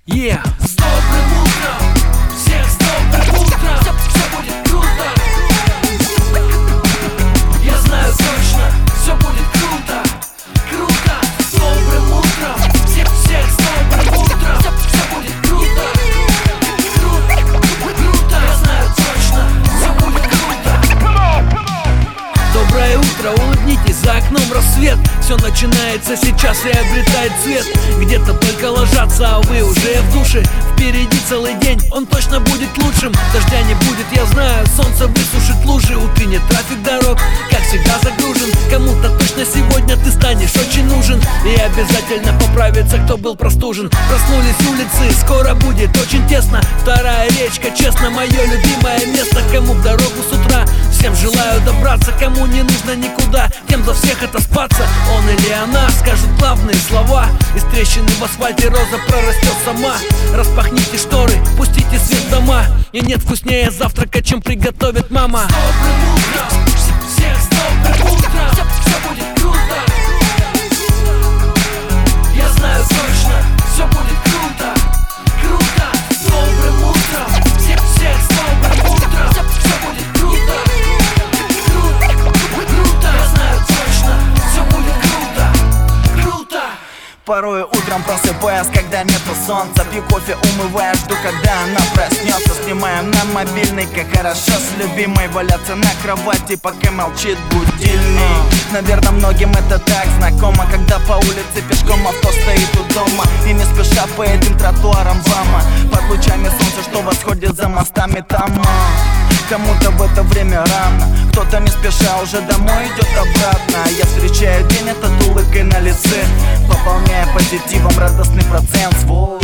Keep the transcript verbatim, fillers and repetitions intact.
Yeah. С добрым утром, всех с добрым утром. Все, все будет круто. Я знаю точно, все будет круто. Круто. С добрым утром, всех, всех с добрым утром. Все, все будет круто. Круто, круто. Я знаю точно, все будет круто. Доброе утро, улыбнитесь, за окном рассвет. Все начинается сейчас и обретает цвет. Где-то только ложатся, а вы уже в душе. Впереди целый день, он точно будет лучшим. Дождя не будет, я знаю, солнце высушит лужи. Утренний трафик дорог, как всегда, загружен. Кому-то точно сегодня ты станешь очень нужен. И обязательно поправится, кто был простужен. Проснулись улицы, скоро будет очень тесно. Вторая речка, честно, мое любимое место. Кому в дорогу с утра, всем желаю добраться. Кому не нужно никуда, тем за всех отоспаться. Он или она скажут главные слова. Из трещины в асфальте роза прорастет сама. Распахните шторы, пустите свет в дома. И нет вкуснее завтрака, чем приготовит мама. С добрым утром, всех с добрым утром. Все, все будет круто. Я знаю точно, все будет круто. Круто. С добрым утром, всех, всех с добрым утром. Все, все будет круто. Круто, круто. Я знаю точно, все будет круто. Круто. Порой утром просыпаясь, когда нету солнца. Пью кофе, умывая, жду, когда она проснется. Снимаем на мобильный, как хорошо с любимой валяться на кровати, пока молчит будильник. Наверное, многим это так знакомо, когда по улице пешком авто стоит у дома. И не спеша по этим тротуарам вама, под лучами солнца, что восходит за мостами там. Кому-то в это время рано, кто-то не спеша уже домой идет обратно. Я встречаю день этот улыбкой на лице, пополняя позитивом радостный процент свой.